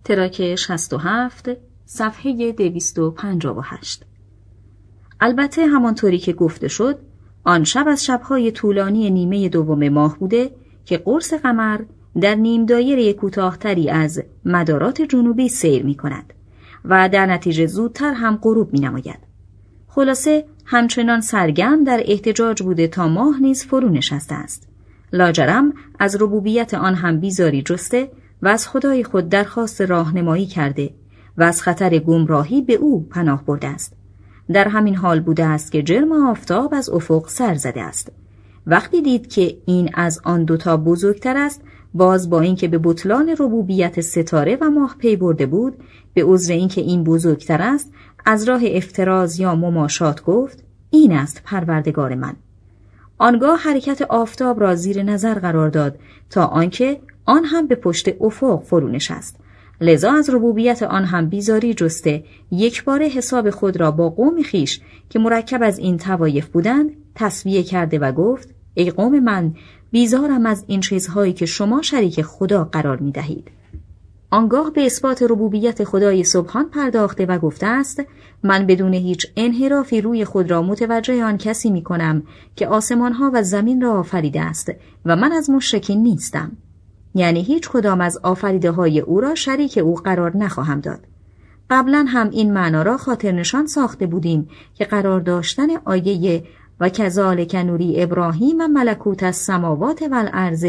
تراک 67 صفحه 258. البته همانطوری که گفته شد، آن شب از شب‌های طولانی نیمه دوم ماه بوده که قرص قمر در نیم دایره کوتاه‌تری از مدارات جنوبی سیر می‌کند و در نتیجه زودتر هم غروب می‌نماید. خلاصه همچنان سرگرم در احتجاج بوده تا ماه نیز فرو نشسته است. لاجرم از ربوبیت آن هم بیزاری جسته و از خدای خود درخواست راهنمایی کرده و از خطر گمراهی به او پناه برده است. در همین حال بوده است که جرم آفتاب از افق سر زده است. وقتی دید که این از آن دوتا بزرگتر است، باز با اینکه به بطلان ربوبیت ستاره و ماه پی برده بود، به عذر اینکه این بزرگتر است، از راه افتراض یا مماشات گفت: این است پروردگار من. آنگاه حرکت آفتاب را زیر نظر قرار داد تا آنکه آن هم به پشت افق فرو نشست. لذا از ربوبیت آن هم بیزاری جسته، یک باره حساب خود را با قوم خیش که مرکب از این طوایف بودند تسویه کرده و گفت: ای قوم من، بیزارم از این چیزهایی که شما شریک خدا قرار می دهید. آنگاه به اثبات ربوبیت خدای سبحان پرداخته و گفته است: من بدون هیچ انحرافی روی خود را متوجه آن کسی می کنم که آسمانها و زمین را آفریده است و من از مشرکین نیستم. یعنی هیچ کدام از آفریده های او را شریک او قرار نخواهم داد. قبلا هم این معنا را خاطر نشان ساخته بودیم که قرار داشتن آیه و کذالک نوری ابراهیم ملکوت السماوات والارض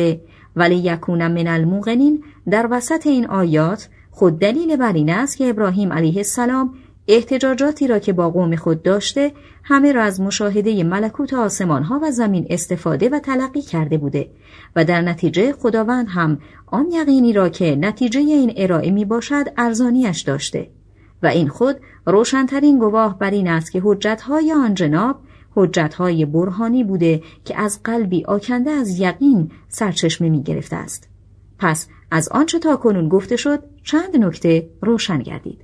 ولیکون من الموقنین در وسط این آیات خود دلیل بر این است که ابراهیم علیه السلام احتجاجاتی را که با قوم خود داشته همه را از مشاهده ملکوت آسمانها و زمین استفاده و تلقی کرده بوده و در نتیجه خداوند هم آن یقینی را که نتیجه این ارائه می باشد ارزانیش داشته و این خود روشنترین گواه بر این است که حجتهای آن جناب حجتهای برهانی بوده که از قلبی آکنده از یقین سرچشمه می گرفته است. پس از آنچه تا کنون گفته شد چند نکته روشن گردید.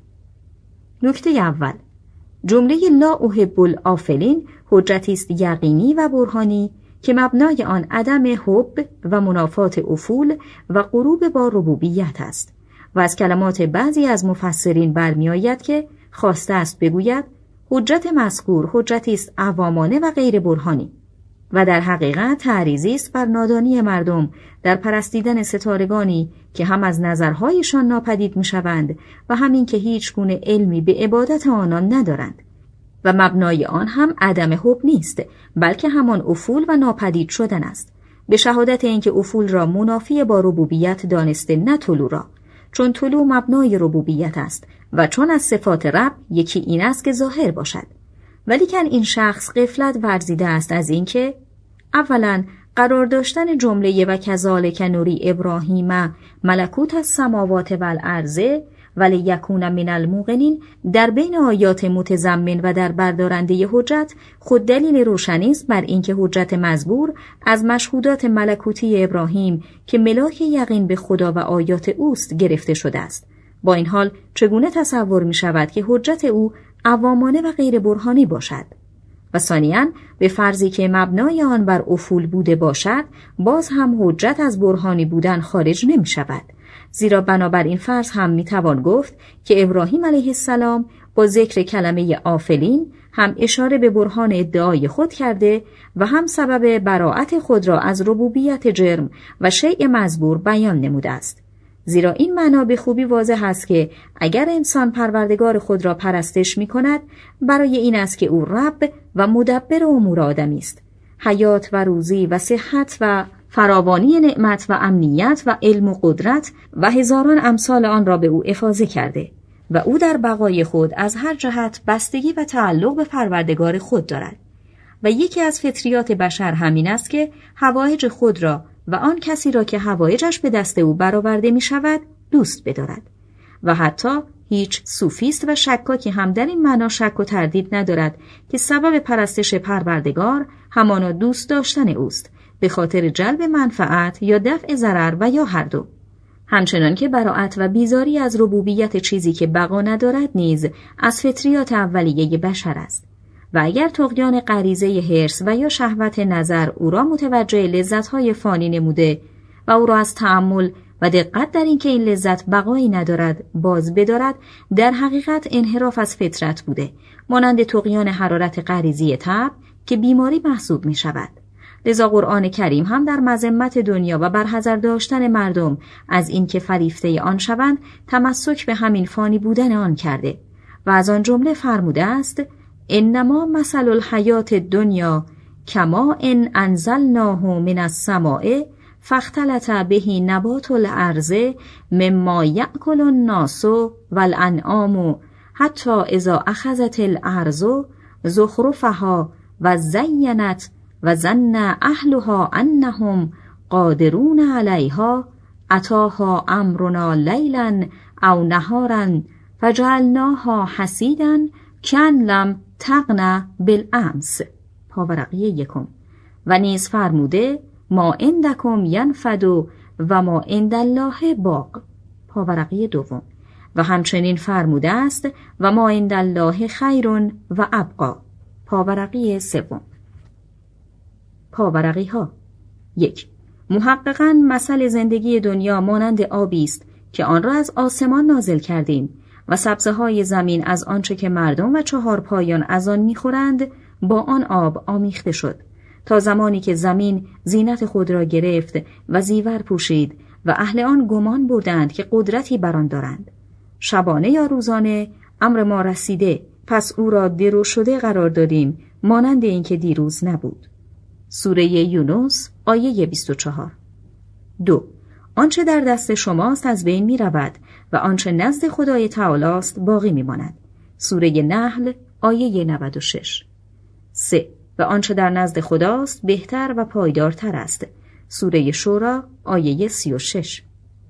نکته اول، جمله لا احب الآفلین حجتی است یقینی و برهانی که مبنای آن عدم حب و منافات افول و غروب با ربوبیت است و از کلمات بعضی از مفسرین برمی آید که خواسته است بگوید حجت مذکور حجتی است عوامانه و غیر برهانی و در حقیقت تعریضی است بر نادانی مردم در پرستیدن ستارگانی که هم از نظرهایشان ناپدید می‌شوند و همین که هیچ گونه علمی به عبادت آنان ندارند و مبنای آن هم عدم حب نیست بلکه همان افول و ناپدید شدن است، به شهادت اینکه افول را منافی با ربوبیت دانسته نه طلوع را، چون طلوع مبنای ربوبیت است و چون از صفات رب یکی این است که ظاهر باشد. ولیکن این شخص غفلت ورزیده است از اینکه اولا قرار داشتن جمله و کذالک نوری ابراهیم ملکوت السماوات والارض ولیکون من الموقنین در بین آیات متضمن و در بردارنده حجت خود دلیل روشنی است بر اینکه حجت مزبور از مشهودات ملکوتی ابراهیم که ملاک یقین به خدا و آیات اوست گرفته شده است. با این حال چگونه تصور می شود که حجت او عوامانه و غیر برهانی باشد؟ و ثانیاً به فرضی که مبنای آن بر افول بوده باشد، باز هم حجت از برهانی بودن خارج نمی شود. زیرا بنابر این فرض هم می توان گفت که ابراهیم علیه السلام با ذکر کلمه آفلین هم اشاره به برهان ادعای خود کرده و هم سبب براءت خود را از ربوبیت جرم و شیء مزبور بیان نموده است. زیرا این معنا به خوبی واضح است که اگر انسان پروردگار خود را پرستش می کند برای این است که او رب و مدبر امور آدمی است، حیات و روزی و صحت و فراوانی نعمت و امنیت و علم و قدرت و هزاران امثال آن را به او افاضه کرده و او در بقای خود از هر جهت بستگی و تعلق به پروردگار خود دارد و یکی از فطریات بشر همین است که حوایج خود را و آن کسی را که حوایجش به دست او برآورده می شود دوست بدارد و حتی هیچ صوفیست و شکاکی هم در این معنا شک و تردید ندارد که سبب پرستش پروردگار همانا دوست داشتن اوست به خاطر جلب منفعت یا دفع ضرر و یا هر دو. همچنان که براءت و بیزاری از ربوبیت چیزی که بقا ندارد نیز از فطریات اولیه بشر است و اگر طغیان غریزه حرص و یا شهوت نظر او را متوجه لذت‌های فانی نموده و او را از تأمل و دقت در این که این لذت بقایی ندارد باز بدارد در حقیقت انحراف از فطرت بوده، مانند طغیان حرارت غریزی طبع که بیماری محسوب می شود. لذا قرآن کریم هم در مذمت دنیا و برحذر داشتن مردم از این که فریفته آن شوند تمسک به همین فانی بودن آن کرده و از آن جمله فرموده است: انما مثل الحیات الدنیا کما ان انزلناه من السماء فاختلط به نبات الارض مما یأکل الناس والانعام حتی اذا اخذت الارض زخرفها و زینت و ظن اهلها انهم قادرون علیها اتاها امرنا لیلا او نهارا فجعلناها حصیدا کأن لم تغن بالامس. پاورقی 1. و نیز فرموده: ما عندکم ینفد و ما عند الله باق. پاورقی 2. و همچنین فرموده است: و ما عند الله خیر و ابقا. پاورقی 3. پاورقی ها: 1. محققاً مثل زندگی دنیا مانند آبی است که آن را از آسمان نازل کردیم و سبزه های زمین از آنچه که مردم و 4 پایان از آن میخورند با آن آب آمیخته شد تا زمانی که زمین زینت خود را گرفت و زیور پوشید و اهل آن گمان بردند که قدرتی بر آن دارند. شبانه یا روزانه امر ما رسیده، پس او را درو شده قرار دادیم مانند اینکه دیروز نبود. سوره یونس آیه 24. 2. آنچه در دست شماست از بین می رود و آنچه نزد خدای تعالی است باقی می ماند. سوره نحل آیه 96. 3. و آنچه در نزد خداست بهتر و پایدارتر است. سوره شورا آیه 36.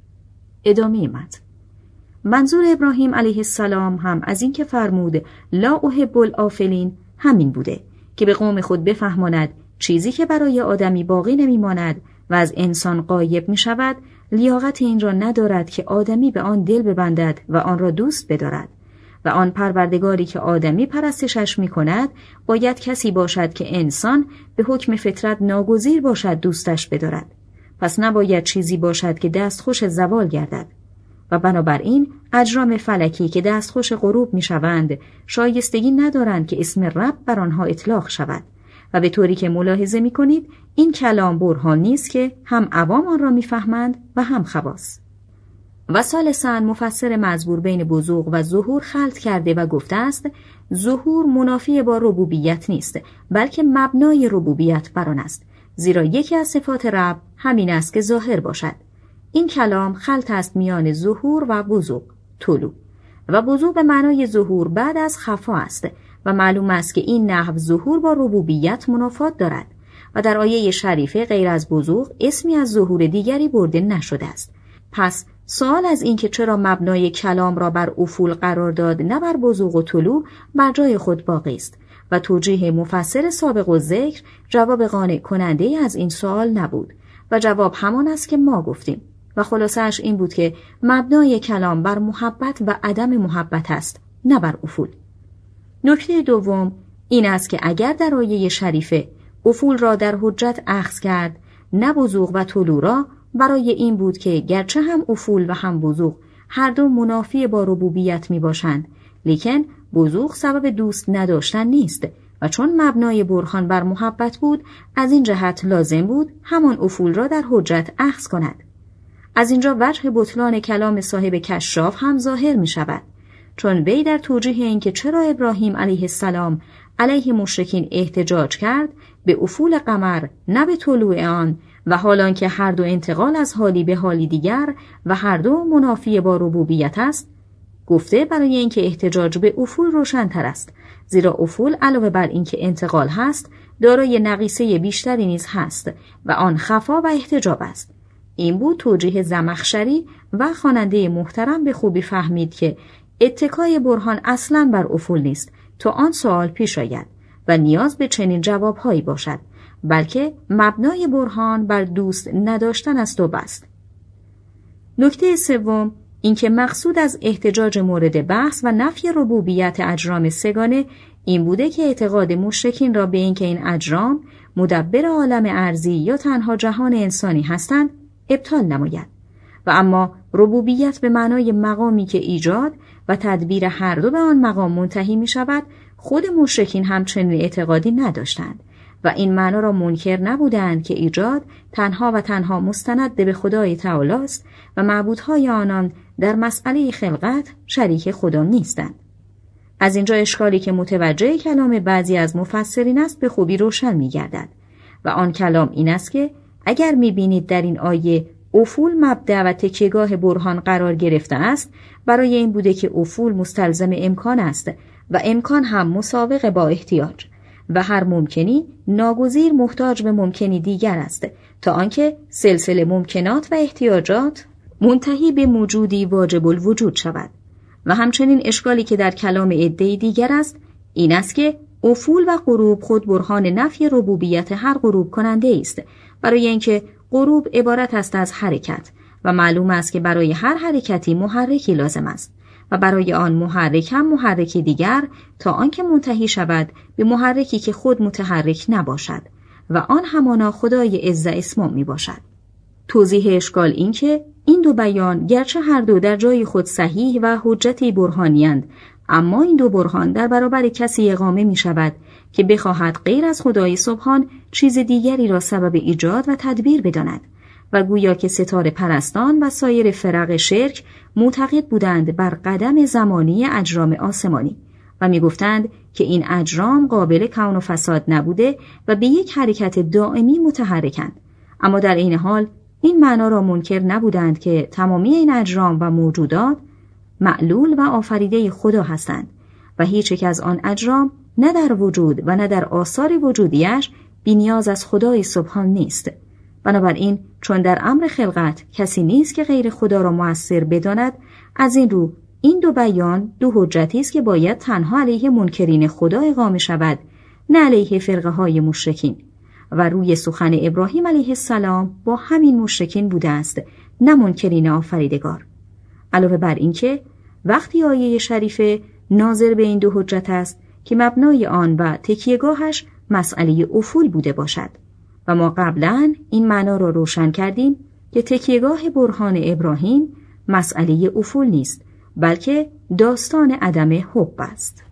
ادامه متن. منظور ابراهیم علیه السلام هم از این که فرمود لا احب الآفلین همین بوده که به قوم خود بفهماند چیزی که برای آدمی باقی نمیماند و از انسان غایب می شود لیاقت این را ندارد که آدمی به آن دل ببندد و آن را دوست بدارد و آن پروردگاری که آدمی پرستشش می کند باید کسی باشد که انسان به حکم فطرت ناگزیر باشد دوستش بدارد. پس نباید چیزی باشد که دستخوش زوال گردد و بنابراین اجرام فلکی که دستخوش غروب می شوند شایستگی ندارند که اسم رب بر آنها اطلاق شود و به طوری که ملاحظه می کنید این کلام برهان نیست که هم عوام آن را می فهمند و هم خواص. و ثالثاً مفسر مزبور بین بزوغ و ظهور خلط کرده و گفته است ظهور منافی با ربوبیت نیست بلکه مبنای ربوبیت بر آن است، زیرا یکی از صفات رب همین است که ظاهر باشد. این کلام خلط است میان ظهور و بزوغ، طلوع، و بزوغ به معنای ظهور بعد از خفا است و معلوم است که این نحو ظهور با ربوبیت منافات دارد و در آیه شریفه غیر از بزوغ اسمی از ظهور دیگری برده نشده است. پس سوال از این که چرا مبنای کلام را بر افول قرار داد نه بر بزوغ و طلوع بر جای خود باقی است و توجیه مفسر سابق الذکر جواب قانع کننده از این سوال نبود و جواب همان است که ما گفتیم و خلاصش این بود که مبنای کلام بر محبت و عدم محبت است نه بر افول. نکته دوم این است که اگر در آیه شریفه افول را در حجت اخذ کرد نه بزوغ و طلوع را، برای این بود که گرچه هم افول و هم بزوغ هر دو منافی با ربوبیت می باشند، لیکن بزوغ سبب دوست نداشتن نیست و چون مبنای برهان بر محبت بود از این جهت لازم بود همان افول را در حجت اخذ کند. از اینجا وجه بطلان کلام صاحب کشاف هم ظاهر می شود، چون وی در توجیه این که چرا ابراهیم علیه السلام علیه مشرکین احتجاج کرد به افول قمر نه به طلوع آن و حالان که هر دو انتقال از حالی به حالی دیگر و هر دو منافی با ربوبیت است، گفته برای اینکه احتجاج به افول روشن‌تر است، زیرا افول علاوه بر اینکه انتقال هست دارای نقیصه بیشتری نیز هست و آن خفا و احتجاب است. این بود توجیه زمخشری و خواننده محترم به خوبی فهمید که اتکای برهان اصلاً بر افول نیست تا آن سوال پیش آید و نیاز به چنین جوابهایی باشد، بلکه مبنای برهان بر دوست نداشتن است و بس. نکته سوم اینکه مقصود از احتجاج مورد بحث و نفی ربوبیت اجرام سگانه این بوده که اعتقاد مشرکین را به اینکه این اجرام مدبر عالم ارضی یا تنها جهان انسانی هستند ابطال نماید و اما ربوبیت به معنای مقامی که ایجاد و تدبیر هر دو به آن مقام منتهی می شود، خود مشرکین هم چنین اعتقادی نداشتند و این معنا را منکر نبودند که ایجاد تنها و تنها مستند به خدای تعالی است و معبودهای آنان در مسئله خلقت شریک خدا نیستند. از اینجا اشکالی که متوجه کلام بعضی از مفسرین است به خوبی روشن می گردد و آن کلام این است که اگر می بینید در این آیه افول مبدأ و تکیهگاه برهان قرار گرفته است، برای این بوده که افول مستلزم امکان است و امکان هم مساوق با احتیاج و هر ممکنی ناگزیر محتاج به ممکنی دیگر است تا آنکه سلسله ممکنات و احتیاجات منتهی به موجودی واجب الوجود شود. و همچنین اشکالی که در کلام عده‌ای دیگر است این است که افول و غروب خود برهان نفی ربوبیت هر غروب کننده است، برای اینکه غروب عبارت است از حرکت و معلوم است که برای هر حرکتی محرکی لازم است و برای آن محرک هم محرکی دیگر تا آنکه منتهی شود به محرکی که خود متحرک نباشد و آن همانا خدای عز اسمم می باشد. توضیح اشکال این که این دو بیان گرچه هر دو در جای خود صحیح و حجتی برهانی‌اند، اما این دو برهان در برابر کسی اقامه می شود که بخواهد غیر از خدای سبحان چیز دیگری را سبب ایجاد و تدبیر بداند و گویا که ستاره پرستان و سایر فرق شرک معتقد بودند بر قدم زمانی اجرام آسمانی و می گفتند که این اجرام قابل کون و فساد نبوده و به یک حرکت دائمی متحرکند، اما در این حال این معنا را منکر نبودند که تمامی این اجرام و موجودات معلول و آفریده خدا هستند و هیچ یک از آن اجرام نه در وجود و نه در آثار وجودیش بی‌نیاز از خدای سبحان نیست. بنابراین چون در امر خلقت کسی نیست که غیر خدا را مؤثر بداند، از این رو این دو بیان دو حجتی است که باید تنها علیه منکرین خدا اقامه شود، نه علیه فرقه های مشرکین، و روی سخن ابراهیم علیه السلام با همین مشرکین بوده است، نه منکرین آفریدگار. علاوه بر این که وقتی آیه شریفه ناظر به این دو حجت است که مبنای آن و تکیهگاهش مسئله افول بوده باشد و ما قبلا این معنا را روشن کردیم که تکیهگاه برهان ابراهیم مسئله افول نیست، بلکه داستان عدم حب است.